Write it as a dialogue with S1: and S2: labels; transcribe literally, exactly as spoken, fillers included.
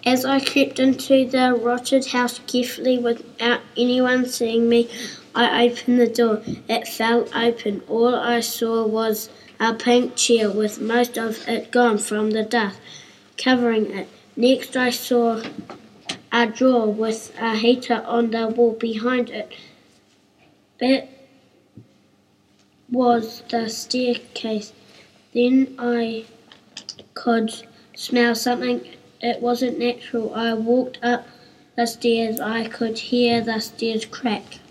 S1: As I crept into the rotted house carefully without anyone seeing me, I opened the door. It fell open. All I saw was a pink chair with most of it gone from the dust covering it. Next I saw a drawer with a heater on the wall behind it. That was the staircase. Then I could smell something. It wasn't natural. I walked up the stairs. I could hear the stairs crack.